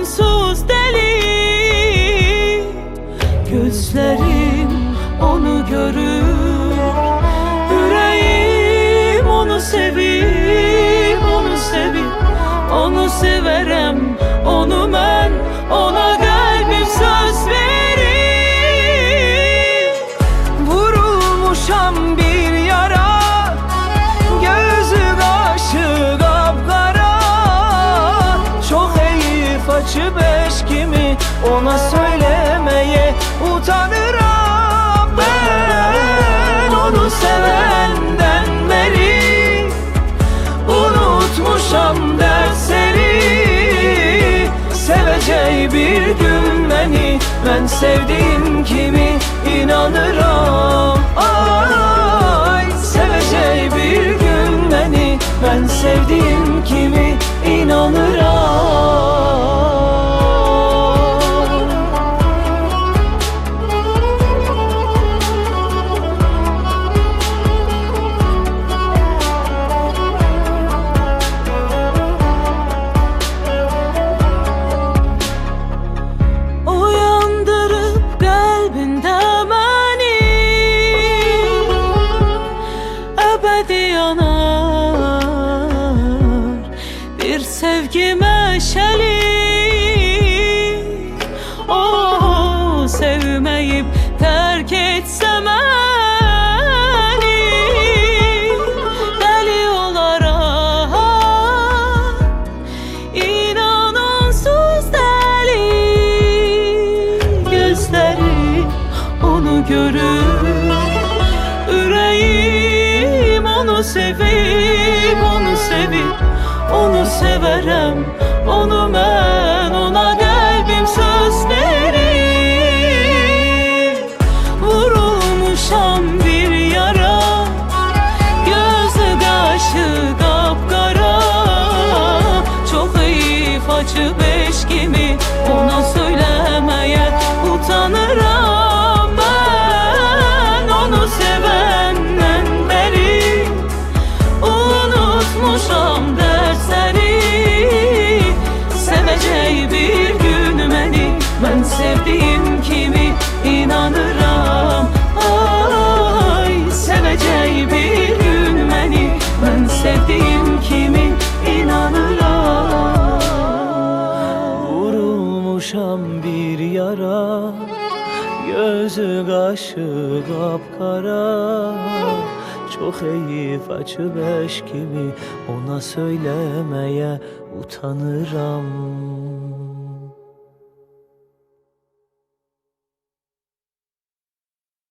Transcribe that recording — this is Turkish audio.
onsuz deli. Gözlerim onu görür, yüreğim onu sevir, onu sevir, onu severem, onu ben, ona kalbim söz verir. Vurulmuşam bir yara, gözü kaşı kapkara, çok heyif açı beş kimi, ona söylemeye utanırım. Ben onu sevenden beri unutmuşam dersleri. Seveceği bir gün beni, ben sevdiğim kimi inanırım. Ay, seveceği bir gün beni, ben sevdiğim kimi inanırım. Bir sevgi meşeli, oh, sevmeyip terk etsem beni, deli olarak, inan onsuz deli. Gözlerim onu görür, yüreğim onu sevir, onu sevir, onu severem, onu ben, ona kalbim söz verir. Vurulmuşam bir yara, gözü kaşı kapkara, çok heyif acı beş kimi, ona söylemeye utanırım. Ben onu sevenden beri unutmuşam dersleri. Seveceği bir gün beni, ben sevdiğim kimi inanırım. Ay, seveceği bir gün beni, ben sevdiğim kimi inanırım. Vurulmuşam bir yara, gözü kaşı kapkara, çok heyif açı beş kimi, ona söylemeye utanırım.